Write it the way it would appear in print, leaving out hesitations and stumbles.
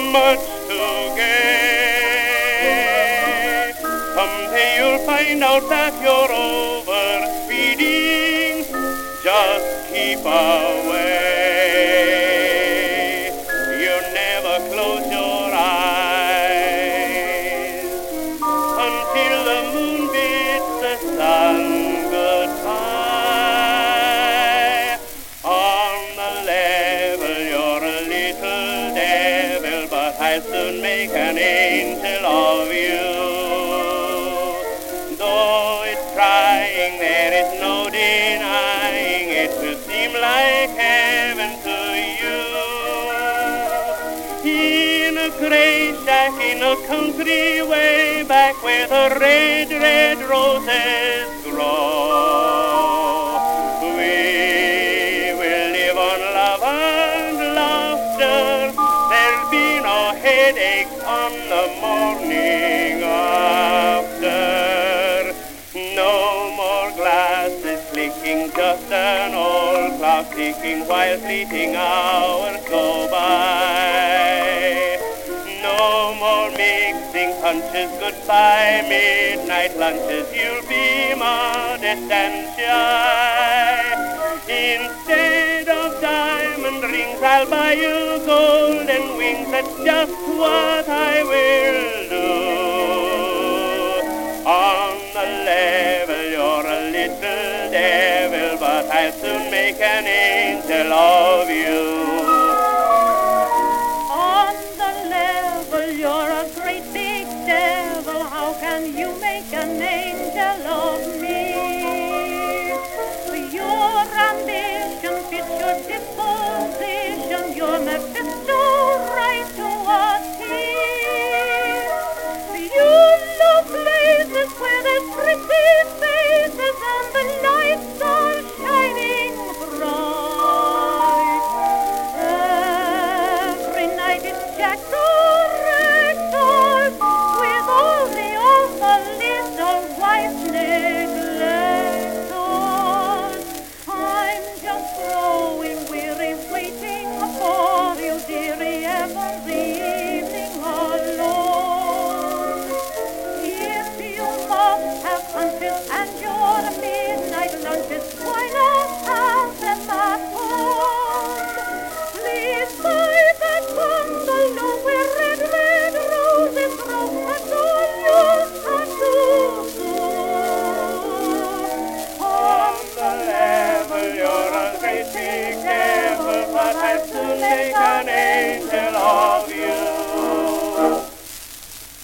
much to gain. Someday you'll find out that you're overspeeding. Just keep away. You never close your eyes until the moon bids the sun goodbye. On the level, you're a little devil, but I'll soon make an angel of you. Though it's trying, there is no denying it will seem like heaven to you. In a gray shack in a country way back where the red, red roses grow, we will live on love and laughter. There'll be no headaches on the morning after. No more glasses clicking, just an old clock ticking while fleeting hours go by. No more mixing punches, goodbye midnight lunches, you'll be modest and shy. Instead of diamond rings, I'll buy you golden wings, that's just what I will do. On the level, you're a little devil, but I'll soon make an angel of you. On the level, you're a great big devil. How can you make an angel of me? Your ambition fits your disposition. Your Mephisto right to a T. You love places where there's pretty faces and the lights are shining bright. Every night it's jacked or ragtime with all the awful little wife neglectors. I'm just growing weary waiting for you, dearie, every evening alone. If you must have hunches and your midnight lunches, why not have them at home? Please buy that bungalow where red, red roses grow, and all your tattoos do. On the level, you're a great big devil, but I'll soon make a